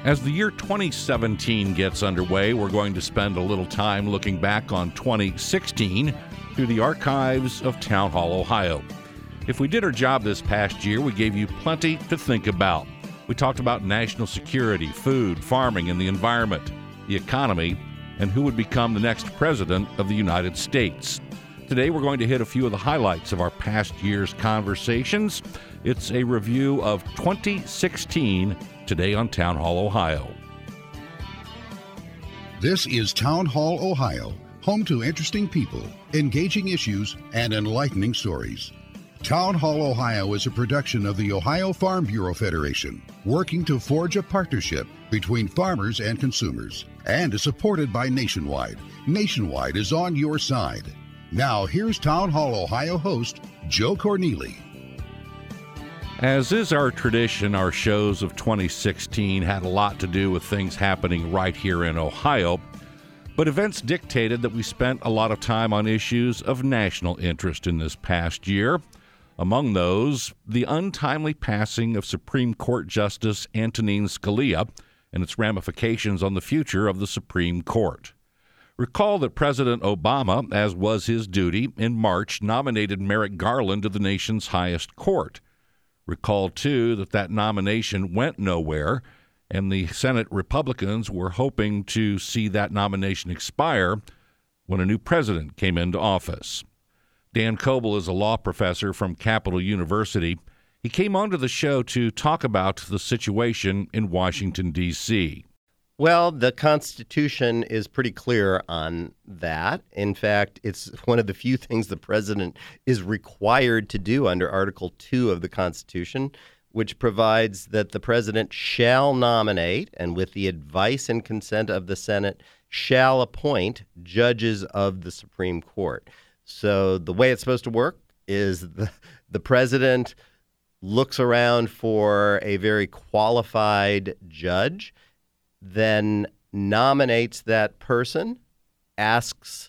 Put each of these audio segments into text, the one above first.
As the year 2017 gets underway, we're going to spend a little time looking back on 2016 through the archives of Town Hall, Ohio. If we did our job this past year, we gave you plenty to think about. We talked about national security, food, farming, and the environment, the economy, and who would become the next president of the United States. Today, we're going to hit a few of the highlights of our past year's conversations. It's a review of 2016 today on Town Hall, Ohio. This is Town Hall, Ohio, home to interesting people, engaging issues, and enlightening stories. Town Hall, Ohio is a production of the Ohio Farm Bureau Federation, working to forge a partnership between farmers and consumers, and is supported by Nationwide. Nationwide is on your side. Now, here's Town Hall, Ohio host, Joe Corneli. As is our tradition, our shows of 2016 had a lot to do with things happening right here in Ohio, but events dictated that we spent a lot of time on issues of national interest in this past year. Among those, the untimely passing of Supreme Court Justice Antonin Scalia and its ramifications on the future of the Supreme Court. Recall that President Obama, as was his duty, in March nominated Merrick Garland to the nation's highest court. Recall, too, that nomination went nowhere, and the Senate Republicans were hoping to see that nomination expire when a new president came into office. Dan Coble is a law professor from Capital University. He came onto the show to talk about the situation in Washington, D.C. Well, the Constitution is pretty clear on that. In fact, it's one of the few things the president is required to do under Article 2 of the Constitution, which provides that the president shall nominate, and with the advice and consent of the Senate, shall appoint judges of the Supreme Court. So the way it's supposed to work is the president looks around for a very qualified judge, then nominates that person, asks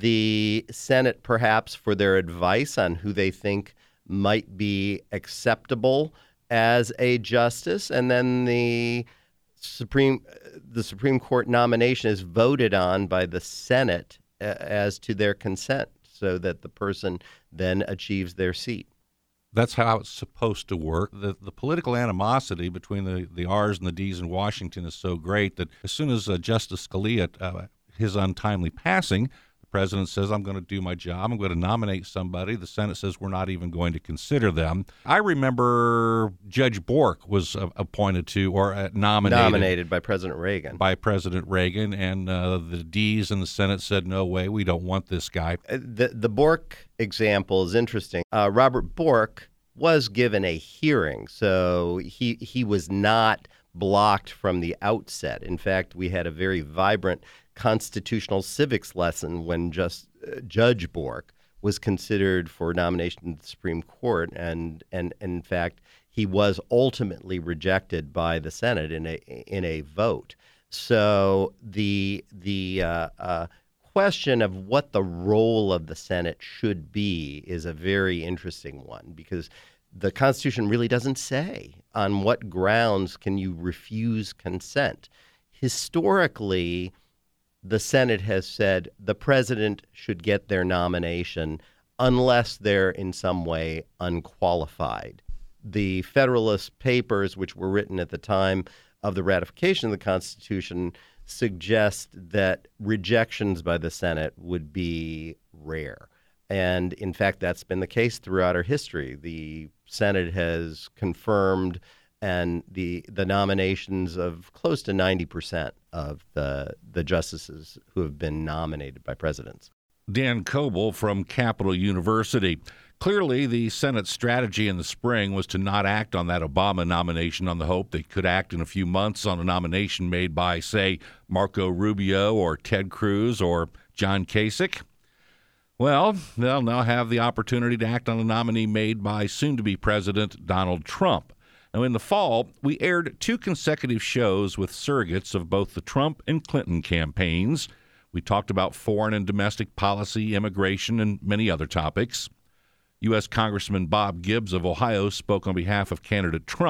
the Senate perhaps for their advice on who they think might be acceptable as a justice, and then the Supreme Court nomination is voted on by the Senate as to their consent, so that the person then achieves their seat. That's how it's supposed to work. The political animosity between the R's and the D's in Washington is so great that as soon as Justice Scalia, his untimely passing, the president says, I'm going to do my job. I'm going to nominate somebody. The Senate says we're not even going to consider them. I remember Judge Bork was appointed to or nominated by President Reagan. And the D's in the Senate said, no way, we don't want this guy. The Bork example is interesting. Robert Bork was given a hearing, so he was not blocked from the outset. In fact, we had a very vibrant constitutional civics lesson when Judge Bork was considered for nomination to the Supreme Court, and in fact, he was ultimately rejected by the Senate in a vote. So the question of what the role of the Senate should be is a very interesting one, because the Constitution really doesn't say on what grounds can you refuse consent. Historically, the Senate has said the president should get their nomination unless they're in some way unqualified. The Federalist Papers, which were written at the time of the ratification of the Constitution, suggest that rejections by the Senate would be rare. And in fact, that's been the case throughout our history. The Senate has confirmed and the nominations of close to 90% of the justices who have been nominated by presidents. Dan Coble from Capital University. Clearly, the Senate's strategy in the spring was to not act on that Obama nomination on the hope they could act in a few months on a nomination made by, say, Marco Rubio or Ted Cruz or John Kasich. Well, they'll now have the opportunity to act on a nominee made by soon-to-be President Donald Trump. Now, in the fall, we aired 2 consecutive shows with surrogates of both the Trump and Clinton campaigns. We talked about foreign and domestic policy, immigration, and many other topics. U.S. Congressman Bob Gibbs of Ohio spoke on behalf of candidate Trump,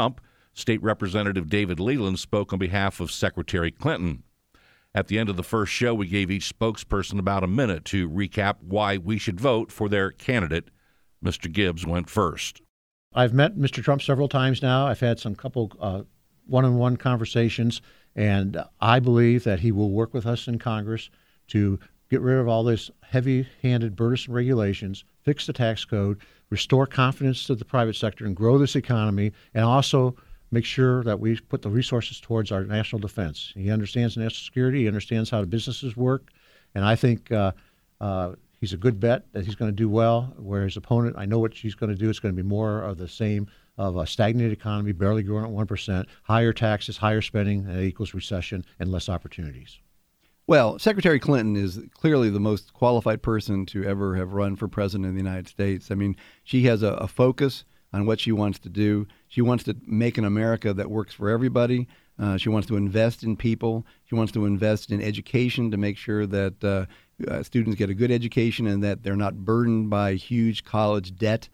State Representative David Leland spoke on behalf of Secretary Clinton. At the end of the first show, we gave each spokesperson about a minute to recap why we should vote for their candidate. Mr. Gibbs went first. I've met Mr. Trump several times now. I've had some couple one-on-one conversations, and I believe that he will work with us in Congress to get rid of all this heavy-handed, burdensome regulations, fix the tax code, restore confidence to the private sector, and grow this economy, and also make sure that we put the resources towards our national defense. He understands national security. He understands how the businesses work. And I think he's a good bet that he's going to do well, where his opponent, I know what she's going to do. It's going to be more of the same, of a stagnated economy, barely growing at 1%, higher taxes, higher spending, and that equals recession and less opportunities. Well, Secretary Clinton is clearly the most qualified person to ever have run for president of the United States. I mean, she has a focus on what she wants to do. She wants to make an America that works for everybody. She wants to invest in people. She wants to invest in education to make sure that students get a good education and that they're not burdened by huge college debt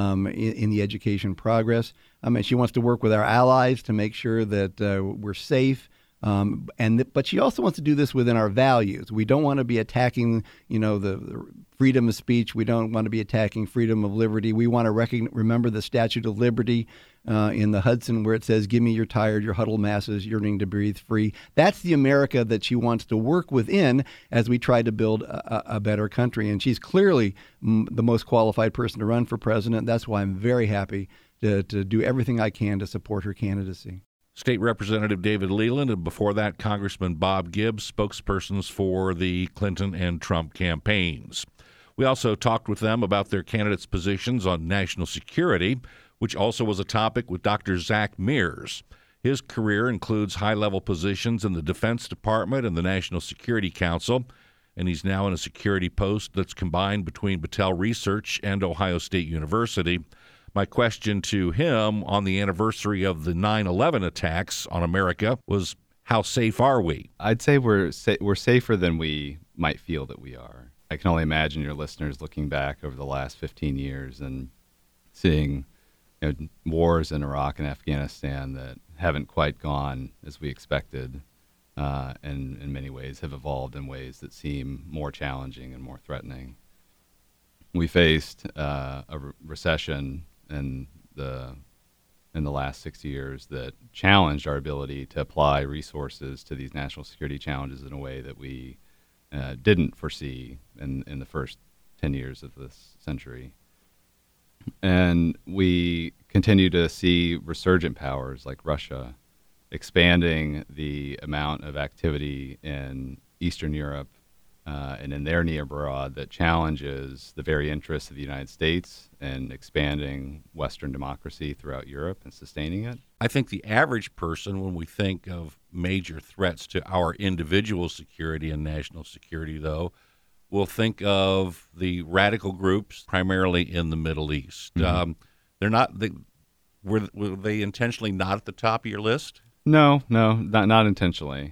in the education progress. And she wants to work with our allies to make sure that we're safe. But she also wants to do this within our values. We don't want to be attacking, the freedom of speech. We don't want to be attacking freedom of liberty. We want to remember the Statute of Liberty in the Hudson, where it says, "Give me your tired, your huddled masses yearning to breathe free." That's the America that she wants to work within as we try to build a better country. And she's clearly the most qualified person to run for president. That's why I'm very happy to do everything I can to support her candidacy. State Representative David Leland, and before that, Congressman Bob Gibbs, spokespersons for the Clinton and Trump campaigns. We also talked with them about their candidates' positions on national security, which also was a topic with Dr. Zach Mears. His career includes high-level positions in the Defense Department and the National Security Council, and he's now in a security post that's combined between Battelle Research and Ohio State University. My question to him on the anniversary of the 9/11 attacks on America was, how safe are we? I'd say we're safer than we might feel that we are. I can only imagine your listeners looking back over the last 15 years and seeing wars in Iraq and Afghanistan that haven't quite gone as we expected, and in many ways have evolved in ways that seem more challenging and more threatening. We faced a recession in the last 6 years that challenged our ability to apply resources to these national security challenges in a way that we didn't foresee in the first 10 years of this century. And we continue to see resurgent powers like Russia expanding the amount of activity in Eastern Europe and in their near abroad that challenges the very interests of the United States and expanding Western democracy throughout Europe and sustaining it. I think the average person, when we think of major threats to our individual security and national security, though, will think of the radical groups primarily in the Middle East. Mm-hmm. Were they intentionally not at the top of your list? No, not intentionally.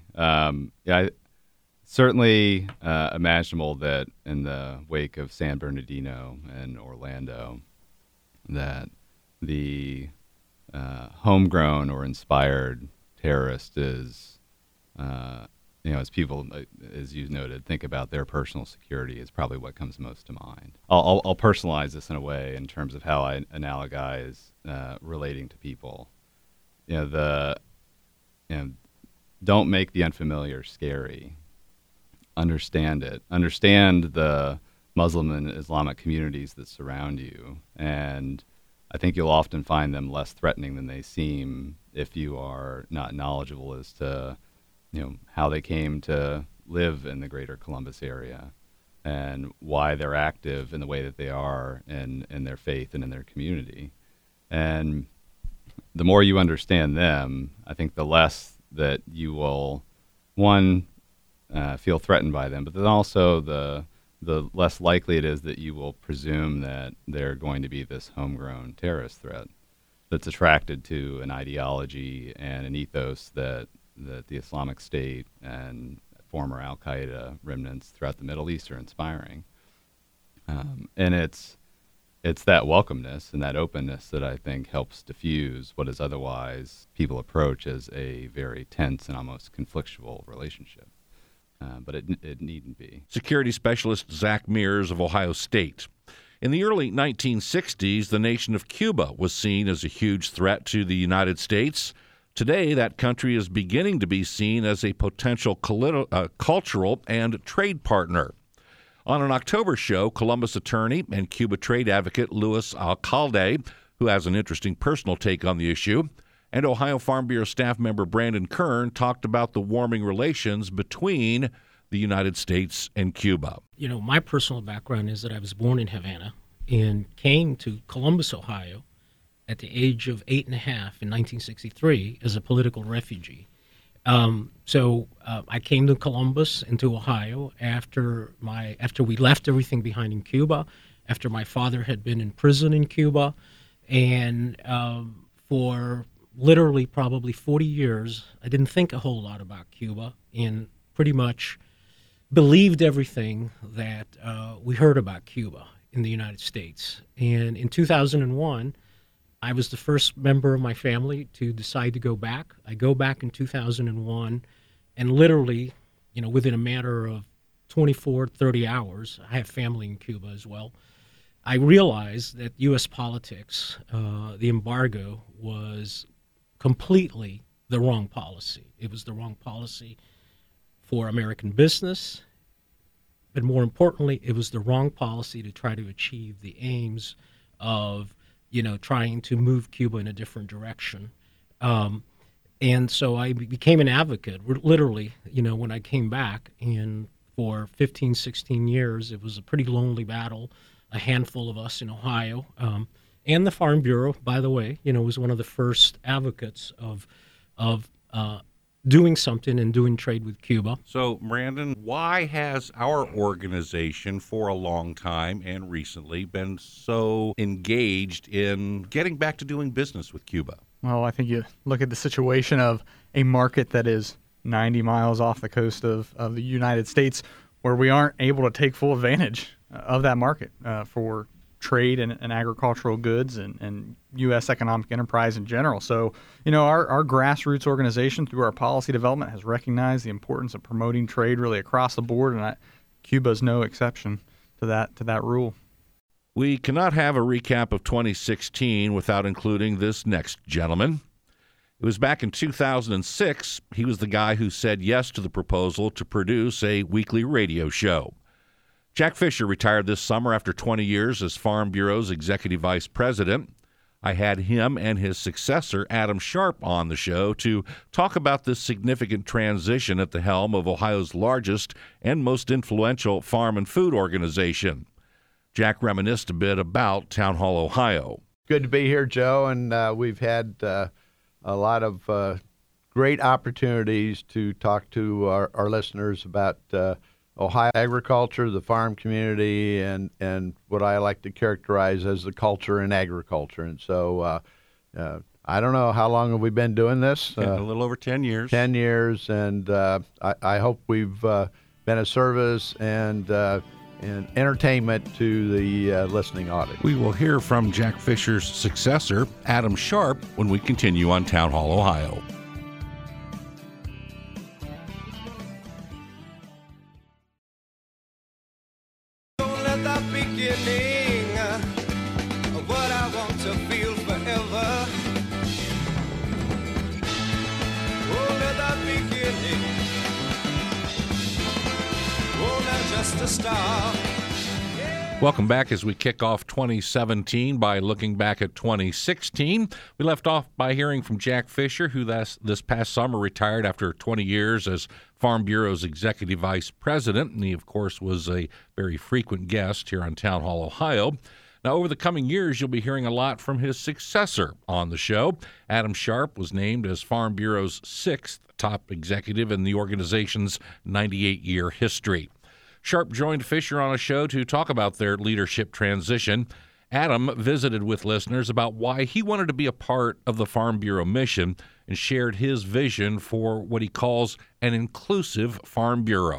Certainly imaginable that in the wake of San Bernardino and Orlando, that the homegrown or inspired terrorist is, as people, as you noted, think about their personal security is probably what comes most to mind. I'll personalize this in a way in terms of how I analogize relating to people. Don't make the unfamiliar scary. Understand it. Understand the Muslim and Islamic communities that surround you. And I think you'll often find them less threatening than they seem if you are not knowledgeable as to, how they came to live in the greater Columbus area and why they're active in the way that they are in their faith and in their community. And the more you understand them, I think the less that you will, feel threatened by them, but then also the less likely it is that you will presume that they're going to be this homegrown terrorist threat that's attracted to an ideology and an ethos that the Islamic State and former Al-Qaeda remnants throughout the Middle East are inspiring. And it's it's that welcomeness and that openness that I think helps diffuse what is otherwise people approach as a very tense and almost conflictual relationship. But it needn't be. Security specialist Zach Mears of Ohio State. In the early 1960s, the nation of Cuba was seen as a huge threat to the United States. Today, that country is beginning to be seen as a potential cultural and trade partner. On an October show, Columbus attorney and Cuba trade advocate Luis Alcalde, who has an interesting personal take on the issue, and Ohio Farm Bureau staff member Brandon Kern talked about the warming relations between the United States and Cuba. You know, my personal background is that I was born in Havana and came to Columbus, Ohio at the age of 8 and a half in 1963 as a political refugee. So I came to Columbus and to Ohio after we left everything behind in Cuba, after my father had been in prison in Cuba, and for literally probably 40 years, I didn't think a whole lot about Cuba and pretty much believed everything that we heard about Cuba in the United States. And in 2001, I was the first member of my family to decide to go back. I go back in 2001, and literally, you know, within a matter of 24, 30 hours, I have family in Cuba as well, I realized that U.S. politics, the embargo, was completely the wrong policy. It was the wrong policy for American business, but more importantly, it was the wrong policy to try to achieve the aims of, you know, trying to move Cuba in a different direction. And so I became an advocate, literally, you know, when I came back. And for 15, 16 years, it was a pretty lonely battle, a handful of us in Ohio. And the Farm Bureau, by the way, you know, was one of the first advocates of doing something and doing trade with Cuba. So, Brandon, why has our organization for a long time and recently been so engaged in getting back to doing business with Cuba? Well, I think you look at the situation of a market that is 90 miles off the coast of the United States, where we aren't able to take full advantage of that market for trade and agricultural goods and U.S. economic enterprise in general. So, you know, our grassroots organization through our policy development has recognized the importance of promoting trade really across the board, and Cuba's no exception to that rule. We cannot have a recap of 2016 without including this next gentleman. It was back in 2006. He was the guy who said yes to the proposal to produce a weekly radio show. Jack Fisher retired this summer after 20 years as Farm Bureau's executive vice president. I had him and his successor, Adam Sharp, on the show to talk about this significant transition at the helm of Ohio's largest and most influential farm and food organization. Jack reminisced a bit about Town Hall, Ohio. Good to be here, Joe, and we've had a lot of great opportunities to talk to our listeners about Ohio agriculture, the farm community, and what I like to characterize as the culture in agriculture. And so I don't know, how long have we been doing this? A little over 10 years. 10 years, and I hope we've been a service and entertainment to the listening audience. We will hear from Jack Fisher's successor, Adam Sharp, when we continue on Town Hall, Ohio. Welcome back as we kick off 2017 by looking back at 2016. We left off by hearing from Jack Fisher, who this past summer retired after 20 years as Farm Bureau's executive vice president, and he, of course, was a very frequent guest here on Town Hall, Ohio. Now, over the coming years, you'll be hearing a lot from his successor on the show. Adam Sharp was named as Farm Bureau's 6th top executive in the organization's 98-year history. Sharp joined Fisher on a show to talk about their leadership transition. Adam visited with listeners about why he wanted to be a part of the Farm Bureau mission and shared his vision for what he calls an inclusive Farm Bureau.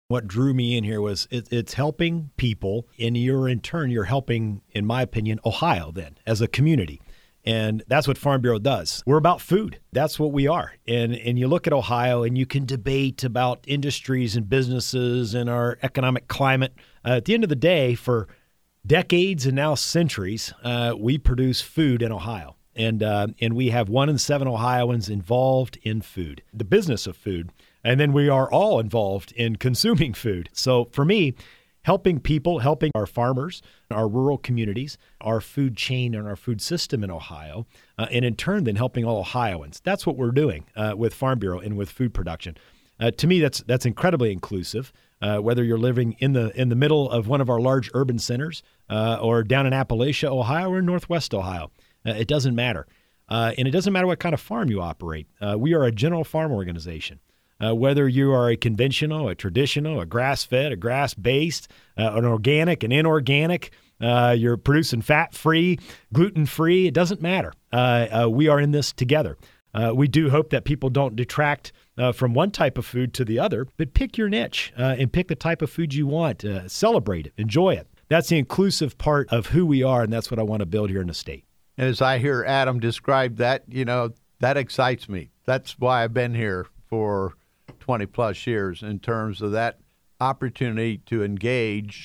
What drew me in here was it's helping people, and you're helping, in my opinion, Ohio then as a community. And that's what Farm Bureau does. We're about food. That's what we are. And you look at Ohio and you can debate about industries and businesses and our economic climate. At the end of the day, for decades and now centuries, we produce food in Ohio. And we have 1 in 7 Ohioans involved in food, the business of food. And then we are all involved in consuming food. So for me, helping people, helping our farmers, our rural communities, our food chain and our food system in Ohio, and in turn then helping all Ohioans. That's what we're doing with Farm Bureau and with food production. To me, that's incredibly inclusive. Whether you're living in the middle of one of our large urban centers or down in Appalachia, Ohio, or in Northwest Ohio, it doesn't matter. And it doesn't matter what kind of farm you operate. We are a general farm organization. Whether you are a conventional, a traditional, a grass-fed, a grass-based, an organic, an inorganic, you're producing fat-free, gluten-free, it doesn't matter. We are in this together. We do hope that people don't detract from one type of food to the other, but pick your niche and pick the type of food you want. Celebrate it. Enjoy it. That's the inclusive part of who we are, and that's what I want to build here in the state. As I hear Adam describe that, that excites me. That's why I've been here for 20-plus years in terms of that opportunity to engage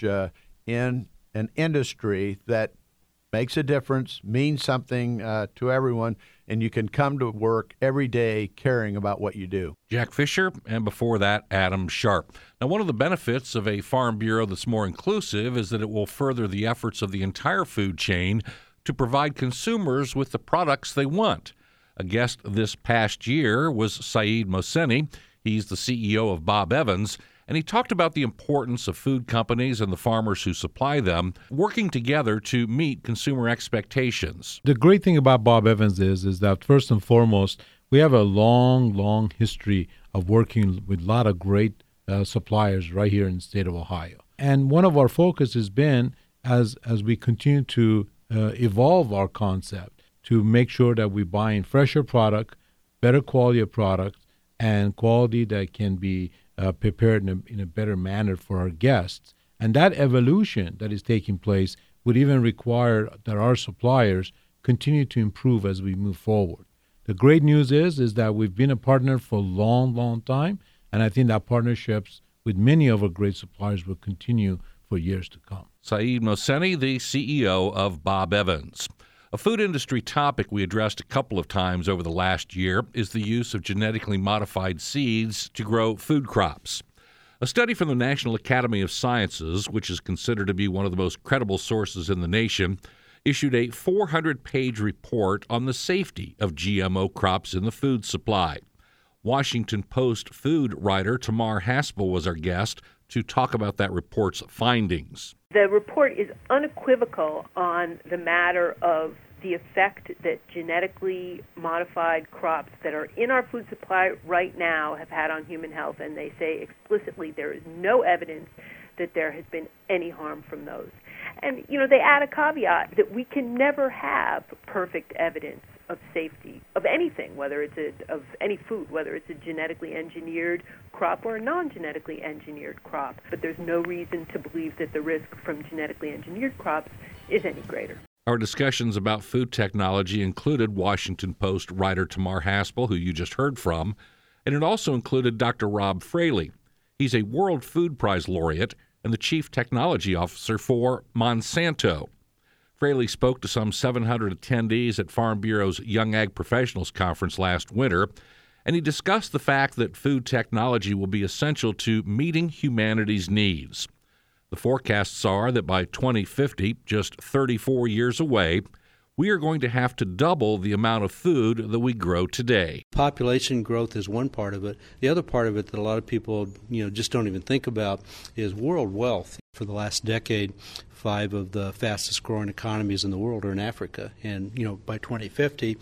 in an industry that makes a difference, means something to everyone, and you can come to work every day caring about what you do. Jack Fisher, and before that, Adam Sharp. Now, one of the benefits of a Farm Bureau that's more inclusive is that it will further the efforts of the entire food chain to provide consumers with the products they want. A guest this past year was Saeed Mohseni. He's the CEO of Bob Evans, and he talked about the importance of food companies and the farmers who supply them working together to meet consumer expectations. The great thing about Bob Evans is that first and foremost, we have a long history of working with a lot of great suppliers right here in the state of Ohio. And one of our focus has been, as we continue to evolve our concept, to make sure that we buy in fresher product, better quality of product, and quality that can be prepared in a better manner for our guests. And that evolution that is taking place would even require that our suppliers continue to improve as we move forward. The great news is that we've been a partner for a long time, and I think that partnerships with many of our great suppliers will continue for years to come. Saeed Mohseni, the CEO of Bob Evans. A food industry topic we addressed a couple of times over the last year is the use of genetically modified seeds to grow food crops. A study from the National Academy of Sciences, which is considered to be one of the most credible sources in the nation, issued a 400-page report on the safety of GMO crops in the food supply. Washington Post food writer Tamar Haspel was our guest to talk about that report's findings. The report is unequivocal on the matter of the effect that genetically modified crops that are in our food supply right now have had on human health, and they say explicitly there is no evidence that there has been any harm from those. And, they add a caveat that we can never have perfect evidence of safety of anything, whether it's of any food, whether it's a genetically engineered crop or a non-genetically engineered crop. But there's no reason to believe that the risk from genetically engineered crops is any greater. Our discussions about food technology included Washington Post writer Tamar Haspel, who you just heard from, and it also included Dr. Rob Fraley. He's a World Food Prize laureate and the Chief Technology Officer for Monsanto. Fraley spoke to some 700 attendees at Farm Bureau's Young Ag Professionals Conference last winter, and he discussed the fact that food technology will be essential to meeting humanity's needs. The forecasts are that by 2050, just 34 years away, we are going to have to double the amount of food that we grow today. Population growth is one part of it. The other part of it that a lot of people, just don't even think about is world wealth. For the last decade, 5 of the fastest growing economies in the world are in Africa. And, by 2050,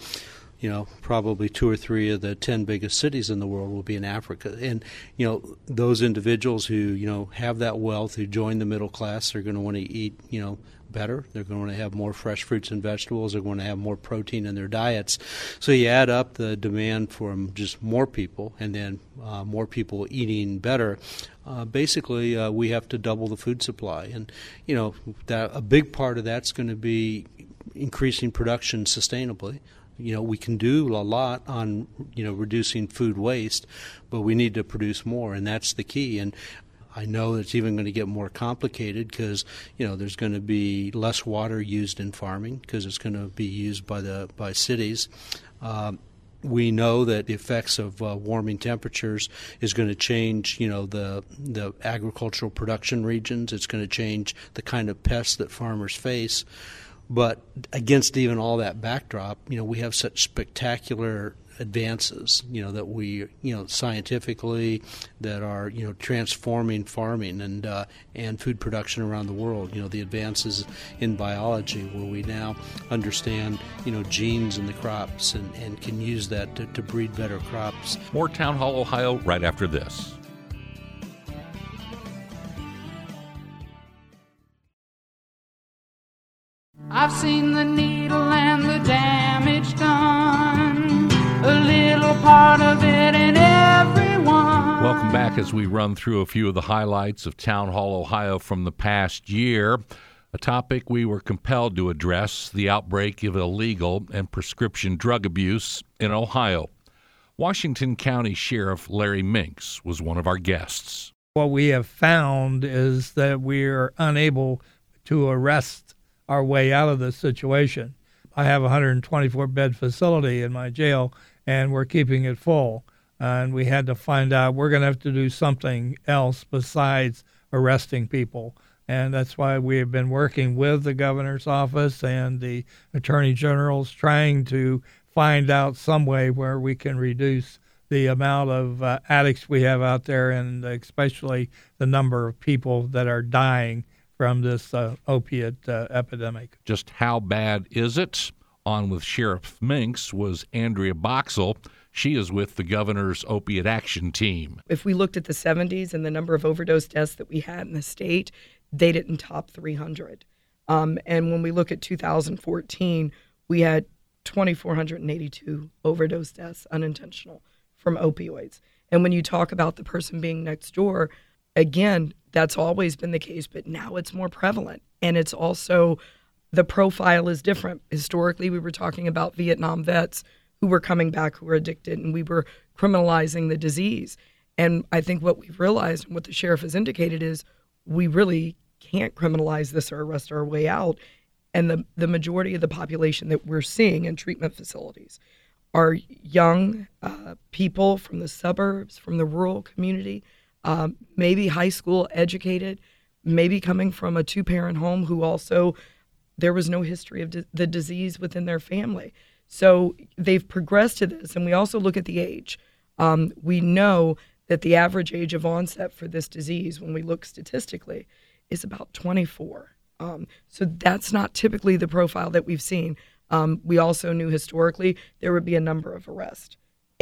probably 2 or 3 of the 10 biggest cities in the world will be in Africa. And, those individuals who, have that wealth, who join the middle class, are going to want to eat, better. They're going to have more fresh fruits and vegetables. They're going to have more protein in their diets. So you add up the demand from just more people and then more people eating better. Basically, we have to double the food supply. And, that a big part of that's going to be increasing production sustainably. We can do a lot on, reducing food waste, but we need to produce more, and that's the key. And I know it's even going to get more complicated because, there's going to be less water used in farming because it's going to be used by cities. We know that the effects of warming temperatures is going to change, the agricultural production regions. It's going to change the kind of pests that farmers face. But against even all that backdrop, we have such spectacular advances, that we, scientifically, that are, transforming farming and food production around the world. The advances in biology where we now understand, genes in the crops and can use that to breed better crops. More Town Hall Ohio right after this. I've seen the needle and the damage done, a little part of it in everyone. Welcome back as we run through a few of the highlights of Town Hall Ohio from the past year. A topic we were compelled to address, the outbreak of illegal and prescription drug abuse in Ohio. Washington County Sheriff Larry Minks was one of our guests. What we have found is that we are unable to arrest our way out of this situation. I have a 124-bed facility in my jail, and we're keeping it full. And we had to find out we're going to have to do something else besides arresting people. And that's why we have been working with the governor's office and the attorney general's trying to find out some way where we can reduce the amount of addicts we have out there, and especially the number of people that are dying from this opiate epidemic. Just how bad is it? On with Sheriff Minks was Andrea Boxell. She is with the governor's opiate action team. If we looked at the 70s and the number of overdose deaths that we had in the state, they didn't top 300. And when we look at 2014, we had 2,482 overdose deaths, unintentional, from opioids. And when you talk about the person being next door, again, that's always been the case, but now it's more prevalent. And it's also, the profile is different. Historically, we were talking about Vietnam vets who were coming back who were addicted, and we were criminalizing the disease. And I think what we've realized and what the sheriff has indicated is we really can't criminalize this or arrest our way out. And the majority of the population that we're seeing in treatment facilities are young people from the suburbs, from the rural community, maybe high school educated, maybe coming from a two-parent home who also, there was no history of the disease within their family. So they've progressed to this, and we also look at the age. We know that the average age of onset for this disease, when we look statistically, is about 24. So that's not typically the profile that we've seen. We also knew historically there would be a number of arrests,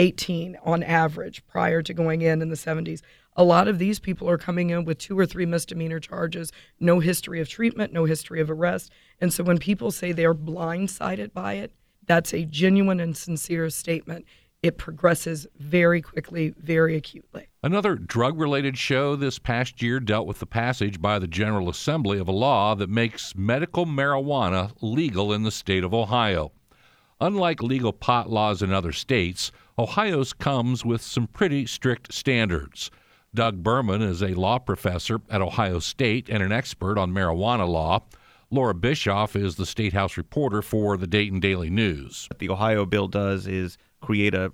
18 on average prior to going in the 70s. A lot of these people are coming in with 2 or 3 misdemeanor charges, no history of treatment, no history of arrest. And so when people say they're blindsided by it, that's a genuine and sincere statement. It progresses very quickly, very acutely. Another drug-related show this past year dealt with the passage by the General Assembly of a law that makes medical marijuana legal in the state of Ohio. Unlike legal pot laws in other states, Ohio's comes with some pretty strict standards. Doug Berman is a law professor at Ohio State and an expert on marijuana law. Laura Bischoff is the State House reporter for the Dayton Daily News. What the Ohio bill does is create an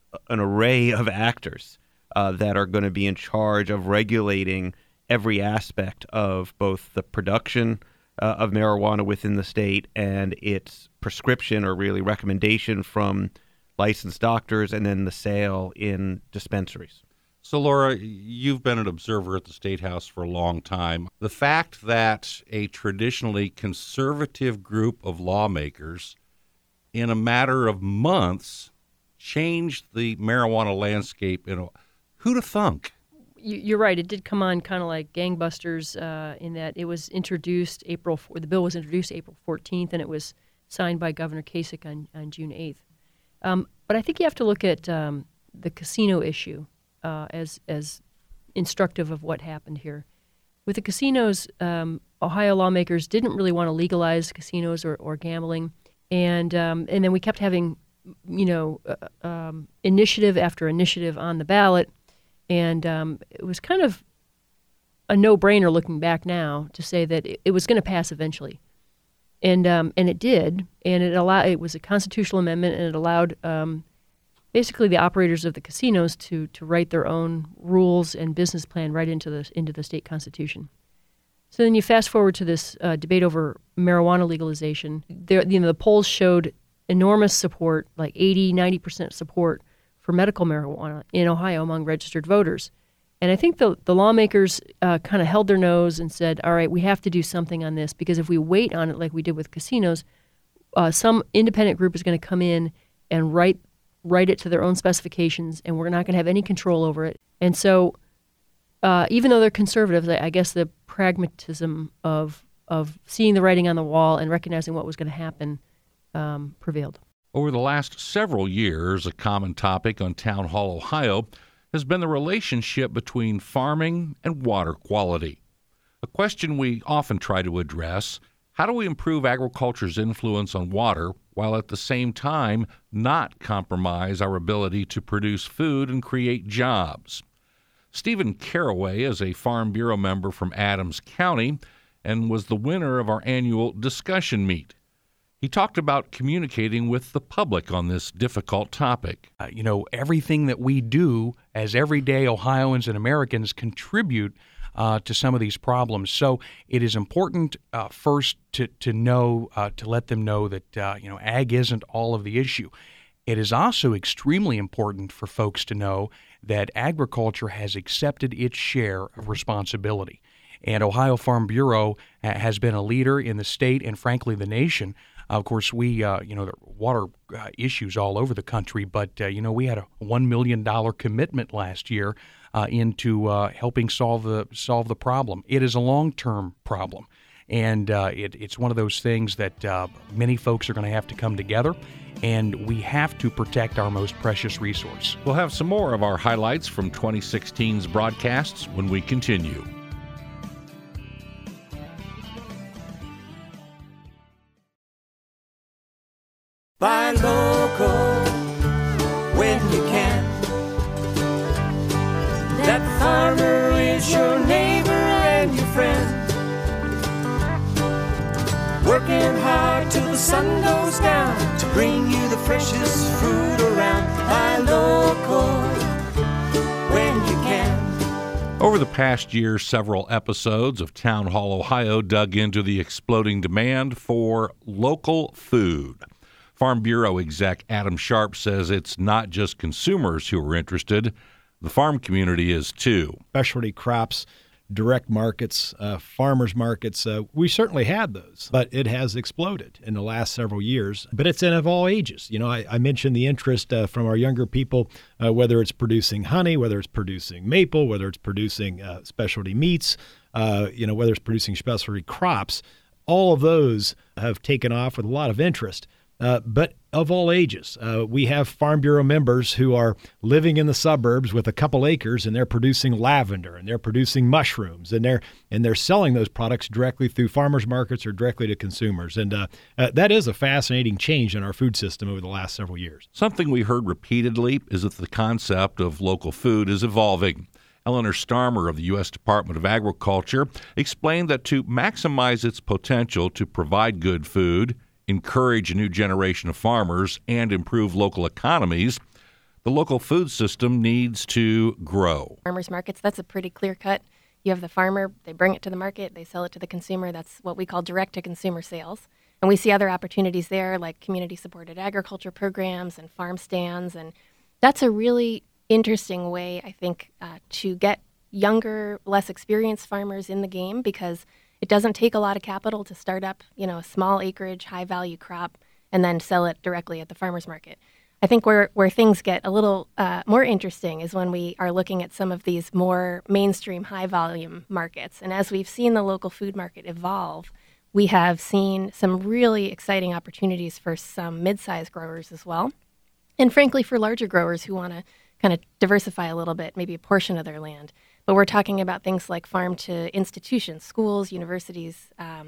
array of actors that are going to be in charge of regulating every aspect of both the production of marijuana within the state and its prescription, or really recommendation from licensed doctors, and then the sale in dispensaries. So, Laura, you've been an observer at the State House for a long time. The fact that a traditionally conservative group of lawmakers, in a matter of months, changed the marijuana landscape, who'd have thunk? you're right. It did come on kind of like gangbusters in that it was introduced the bill was introduced April 14th, and it was signed by Governor Kasich on June 8th. But I think you have to look at the casino issue as instructive of what happened here. With the casinos, Ohio lawmakers didn't really want to legalize casinos or gambling, and then we kept having, initiative after initiative on the ballot, and it was kind of a no-brainer looking back now to say that it was going to pass eventually, and it did, and it was a constitutional amendment, and it allowed basically the operators of the casinos to write their own rules and business plan right into the state constitution. So then you fast forward to this debate over marijuana legalization. The polls showed enormous support, like 80-90% support for medical marijuana in Ohio among registered voters. And I think the lawmakers kind of held their nose and said, all right, we have to do something on this, because if we wait on it like we did with casinos, some independent group is going to come in and write it to their own specifications, and we're not going to have any control over it. And so even though they're conservatives, I guess the pragmatism of seeing the writing on the wall and recognizing what was going to happen prevailed. Over the last several years, a common topic on Town Hall Ohio has been the relationship between farming and water quality. A question we often try to address: how do we improve agriculture's influence on water while at the same time not compromise our ability to produce food and create jobs? Stephen Caraway is a Farm Bureau member from Adams County and was the winner of our annual discussion meet. He talked about communicating with the public on this difficult topic. Everything that we do as everyday Ohioans and Americans contribute to some of these problems. So it is important first to know, to let them know that, ag isn't all of the issue. It is also extremely important for folks to know that agriculture has accepted its share of responsibility. And Ohio Farm Bureau has been a leader in the state and, frankly, the nation. Of course, there are water issues all over the country, but, we had a $1 million commitment last year into helping solve the problem. It is a long-term problem, and it's one of those things that many folks are going to have to come together, and we have to protect our most precious resource. We'll have some more of our highlights from 2016's broadcasts when we continue. Buy local when you can. That farmer is your neighbor and your friend. Working hard till the sun goes down to bring you the freshest food around. Buy local when you can. Over the past year, several episodes of Town Hall Ohio dug into the exploding demand for local food. Farm Bureau exec Adam Sharp says it's not just consumers who are interested. The farm community is too. Specialty crops, direct markets, farmers markets, we certainly had those, but it has exploded in the last several years. But it's of all ages. I mentioned the interest from our younger people, whether it's producing honey, whether it's producing maple, whether it's producing specialty meats, whether it's producing specialty crops. All of those have taken off with a lot of interest. But of all ages. We have Farm Bureau members who are living in the suburbs with a couple acres, and they're producing lavender, and they're producing mushrooms, and they're selling those products directly through farmers markets or directly to consumers. And that is a fascinating change in our food system over the last several years. Something we heard repeatedly is that the concept of local food is evolving. Eleanor Starmer of the U.S. Department of Agriculture explained that to maximize its potential to provide good food, encourage a new generation of farmers, and improve local economies, the local food system needs to grow. Farmers markets, that's a pretty clear cut. You have the farmer, they bring it to the market, they sell it to the consumer. That's what we call direct-to-consumer sales. And we see other opportunities there, like community-supported agriculture programs and farm stands. And that's a really interesting way, I think, to get younger, less experienced farmers in the game, because it doesn't take a lot of capital to start up, a small acreage, high-value crop and then sell it directly at the farmer's market. I think where things get a little more interesting is when we are looking at some of these more mainstream, high-volume markets. And as we've seen the local food market evolve, we have seen some really exciting opportunities for some mid-sized growers as well. And frankly, for larger growers who want to kind of diversify a little bit, maybe a portion of their land. But we're talking about things like farm to institutions, schools, universities,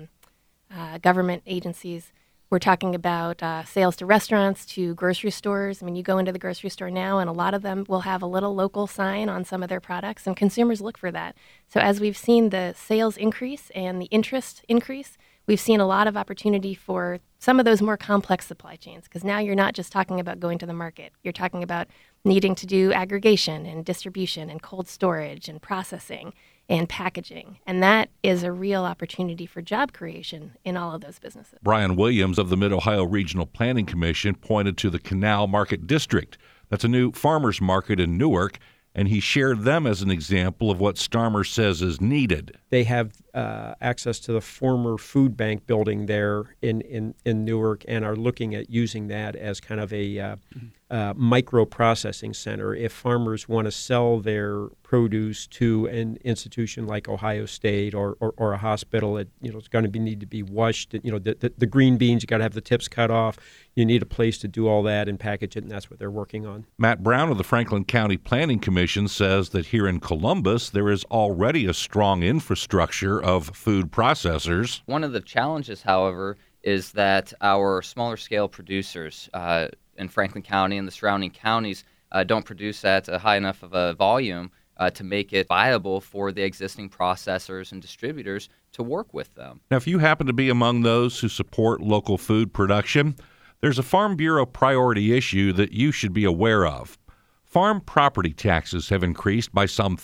government agencies. We're talking about sales to restaurants, to grocery stores. I mean, you go into the grocery store now, and a lot of them will have a little local sign on some of their products, and consumers look for that. So as we've seen the sales increase and the interest increase, we've seen a lot of opportunity for some of those more complex supply chains, because now you're not just talking about going to the market. You're talking about needing to do aggregation and distribution and cold storage and processing and packaging. And that is a real opportunity for job creation in all of those businesses. Brian Williams of the Mid-Ohio Regional Planning Commission pointed to the Canal Market District. That's a new farmers market in Newark, and he shared them as an example of what Starmer says is needed. They have access to the former food bank building there in Newark and are looking at using that as kind of a micro-processing center. If farmers want to sell their produce to an institution like Ohio State or a hospital, it's going to need to be washed. The green beans, you got to have the tips cut off. You need a place to do all that and package it, and that's what they're working on. Matt Brown of the Franklin County Planning Commission says that here in Columbus, there is already a strong infrastructure of food processors. One of the challenges, however, is that our smaller scale producers in Franklin County and the surrounding counties don't produce at a high enough of a volume to make it viable for the existing processors and distributors to work with them. Now, if you happen to be among those who support local food production, there's a Farm Bureau priority issue that you should be aware of. Farm property taxes have increased by some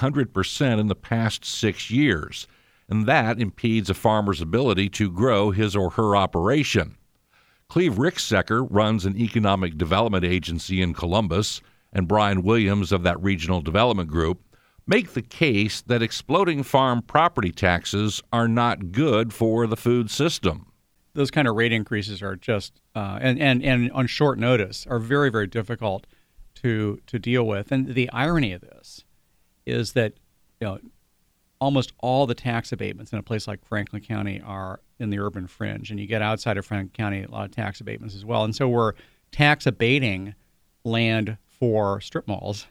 300% in the past 6 years, and that impedes a farmer's ability to grow his or her operation. Cleve Ricksecker runs an economic development agency in Columbus, and Brian Williams of that regional development group make the case that exploding farm property taxes are not good for the food system. Those kind of rate increases are just, and on short notice, are very, very difficult to deal with. And the irony of this is that almost all the tax abatements in a place like Franklin County are in the urban fringe, and you get outside of Franklin County a lot of tax abatements as well. And so we're tax abating land for strip malls.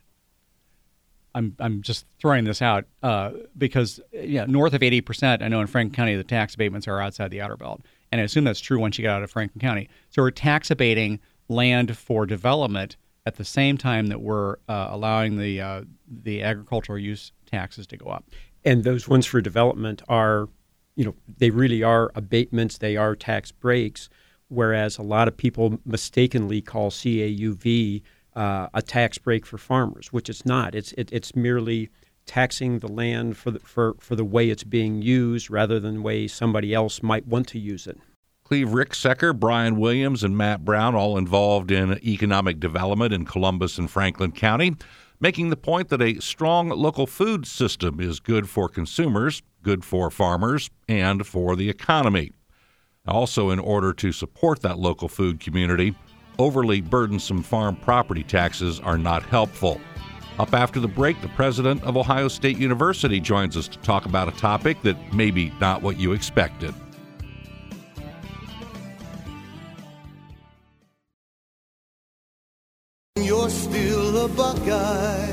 I'm just throwing this out because north of 80%, I know in Franklin County the tax abatements are outside the outer belt, and I assume that's true once you get out of Franklin County. So we're tax abating land for development at the same time that we're allowing the agricultural use taxes to go up. And those ones for development are, they really are abatements, they are tax breaks, whereas a lot of people mistakenly call CAUV a tax break for farmers, which it's not. It's merely taxing the land for the way it's being used rather than the way somebody else might want to use it. Cleve Ricksecker, Brian Williams, and Matt Brown, all involved in economic development in Columbus and Franklin County, making the point that a strong local food system is good for consumers, good for farmers, and for the economy. Also, in order to support that local food community, overly burdensome farm property taxes are not helpful. Up after the break, the president of Ohio State University joins us to talk about a topic that may be not what you expected. You're still a Buckeye,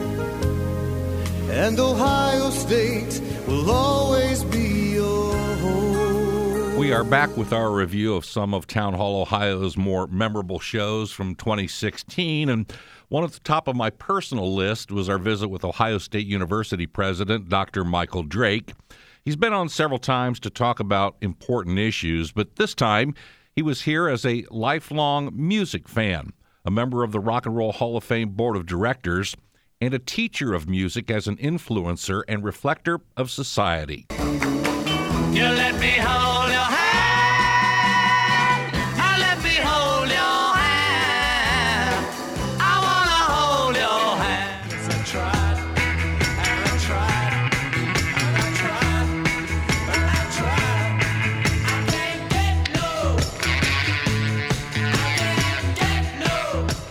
and Ohio State will always be your home. We are back with our review of some of Town Hall Ohio's more memorable shows from 2016, and one at the top of my personal list was our visit with Ohio State University President Dr. Michael Drake. He's been on several times to talk about important issues, but this time he was here as a lifelong music fan, a member of the Rock and Roll Hall of Fame Board of Directors, and a teacher of music as an influencer and reflector of society. You let me hold your hand. Let me hold your hand. I wanna hold your hand. 'Cause I tried, and I tried, and I tried, and I tried. I can't get no. I can't get no.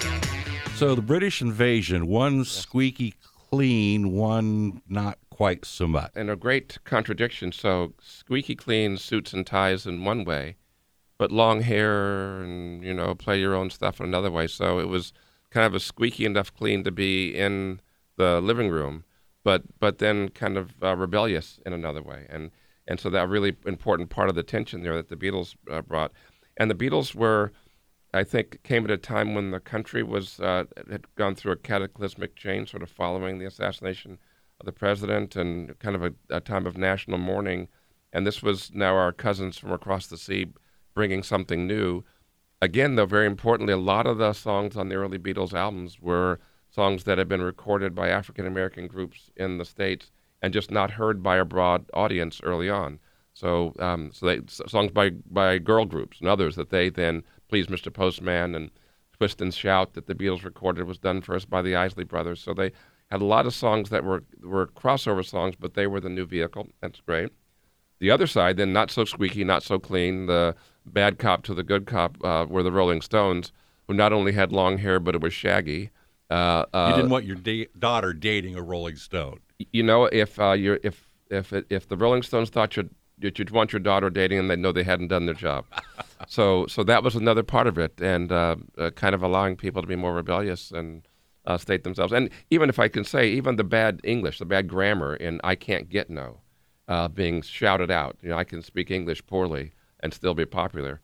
So the British invasion, one squeaky clean, one not quite so much. And a great contradiction. So squeaky clean suits and ties in one way, but long hair and, play your own stuff in another way. So it was kind of a squeaky enough clean to be in the living room, but then kind of rebellious in another way. And so that really important part of the tension there that the Beatles brought. And the Beatles came at a time when the country had gone through a cataclysmic change, sort of following the assassination of the president, and kind of a time of national mourning. And this was now our cousins from across the sea bringing something new. Again, though, very importantly, a lot of the songs on the early Beatles albums were songs that had been recorded by African-American groups in the States and just not heard by a broad audience early on. So songs by girl groups and others that they then, Please Mr. Postman and Twist and Shout that the Beatles recorded was done first by the Isley Brothers. So they had a lot of songs that were crossover songs, but they were the new vehicle. That's great. The other side, then, not so squeaky, not so clean, the bad cop to the good cop were the Rolling Stones, who not only had long hair, but it was shaggy. You didn't want your daughter dating a Rolling Stone. If the Rolling Stones thought you'd want your daughter dating them, they'd know they hadn't done their job. So that was another part of it, and kind of allowing people to be more rebellious and state themselves. And even if I can say, even the bad English, the bad grammar in I Can't Get No, being shouted out. I can speak English poorly and still be popular.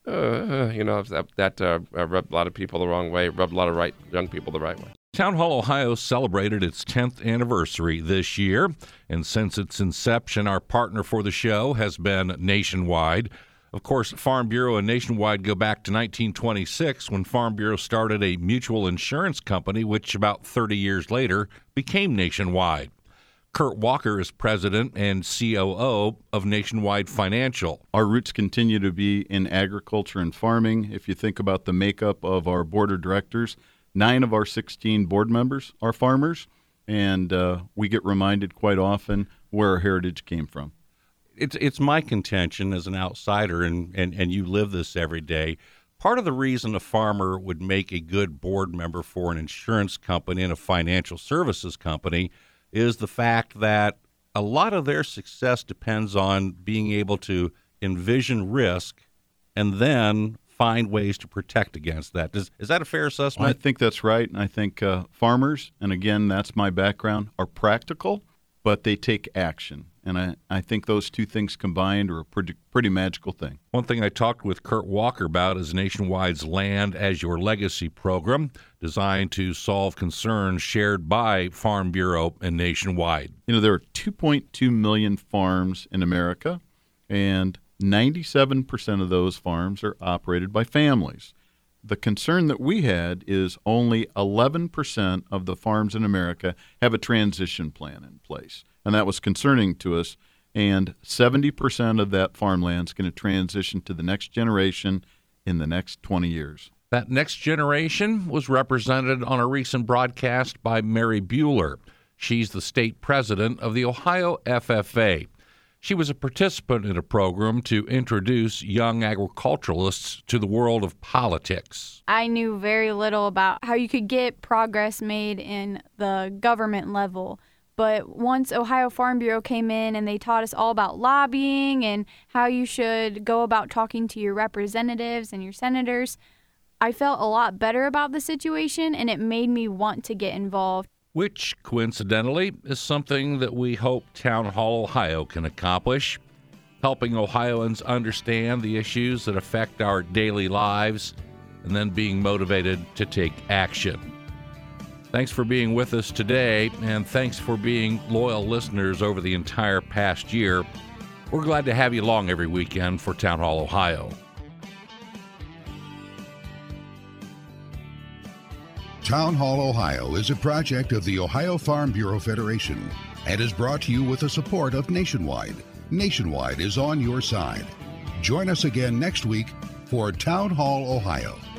That rubbed a lot of people the wrong way, rubbed a lot of young people the right way. Town Hall Ohio celebrated its 10th anniversary this year, and since its inception, our partner for the show has been Nationwide. Of course, Farm Bureau and Nationwide go back to 1926 when Farm Bureau started a mutual insurance company, which about 30 years later became Nationwide. Kurt Walker is president and COO of Nationwide Financial. Our roots continue to be in agriculture and farming. If you think about the makeup of our board of directors, 9 of our 16 board members are farmers, and we get reminded quite often where our heritage came from. It's my contention as an outsider, and you live this every day. Part of the reason a farmer would make a good board member for an insurance company and a financial services company is the fact that a lot of their success depends on being able to envision risk and then find ways to protect against that. Is that a fair assessment? I think that's right. I think farmers, and again, that's my background, are practical, but they take action. And I think those two things combined are a pretty magical thing. One thing I talked with Kurt Walker about is Nationwide's Land as Your Legacy program, designed to solve concerns shared by Farm Bureau and Nationwide. There are 2.2 million farms in America, and 97% of those farms are operated by families. The concern that we had is only 11% of the farms in America have a transition plan in place. And that was concerning to us. And 70% of that farmland is going to transition to the next generation in the next 20 years. That next generation was represented on a recent broadcast by Mary Bueller. She's the state president of the Ohio FFA. She was a participant in a program to introduce young agriculturalists to the world of politics. I knew very little about how you could get progress made in the government level. But once Ohio Farm Bureau came in and they taught us all about lobbying and how you should go about talking to your representatives and your senators, I felt a lot better about the situation, and it made me want to get involved. Which, coincidentally, is something that we hope Town Hall Ohio can accomplish, helping Ohioans understand the issues that affect our daily lives and then being motivated to take action. Thanks for being with us today, and thanks for being loyal listeners over the entire past year. We're glad to have you along every weekend for Town Hall Ohio. Town Hall Ohio is a project of the Ohio Farm Bureau Federation and is brought to you with the support of Nationwide. Nationwide is on your side. Join us again next week for Town Hall Ohio.